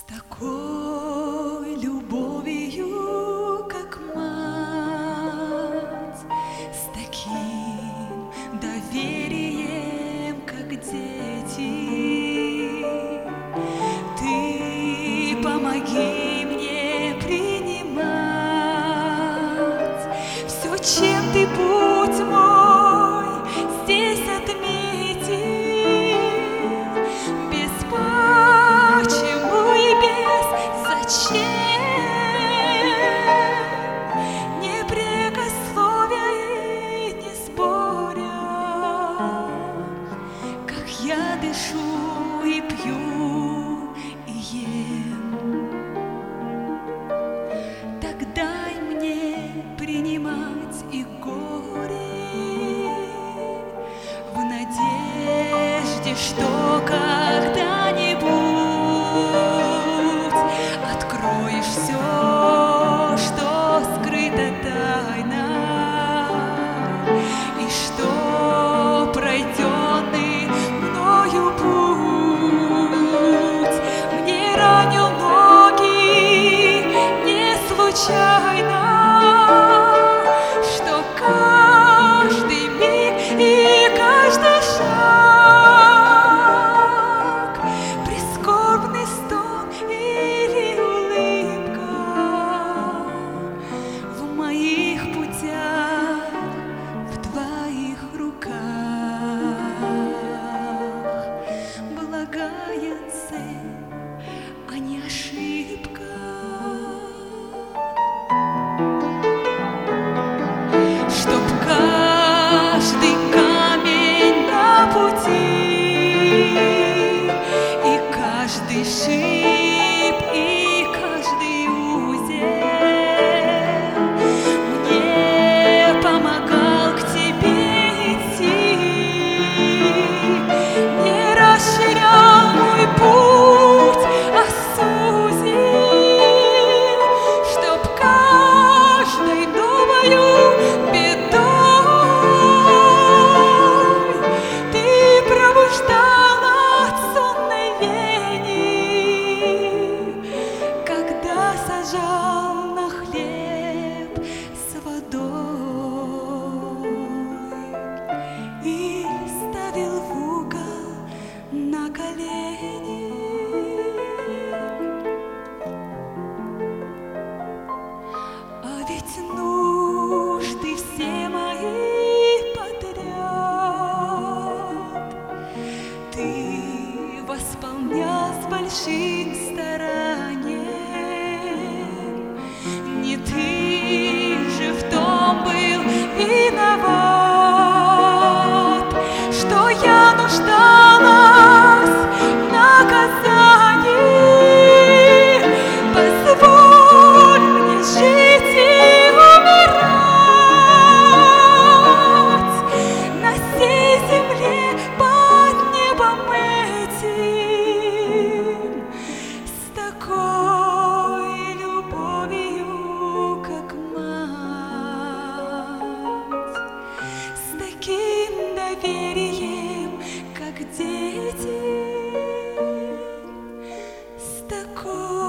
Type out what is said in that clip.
такой любовью, как мать, с таким доверием, как дети. Ты помоги мне принимать все, чем ты путь мой здесь отметил, без почему и без зачем, не прекословя и не споря, как я дышу и пью и ем. Так дай мне принимать и горе в надежде, что когда-нибудь откроешь все, что скрыто тайно, и что пройденный мною путь мне ранил ноги не случайно, что каждый миг и каждый шаг, прискорбный стон или улыбка в моих путях, в твоих руках. Благая цель, а не ошибка. Чтоб каждый камень на пути и каждый шип и каждый узел мне помогал к тебе идти, не расширял мой путь, а сузил, чтоб каждой новою бедой ты пробуждал от сонной лени, когда сажал на хлеб с водой и ставил в угол на колени. А ведь нужды все мои подряд ты восполнял с большим старанием. Не ты же в том был виноват, что я нуждалась в наказании. Позволь мне жить и умирать на сей земле под небом этим, с такой любовью, как мать, с таким доверием, как дети, с такой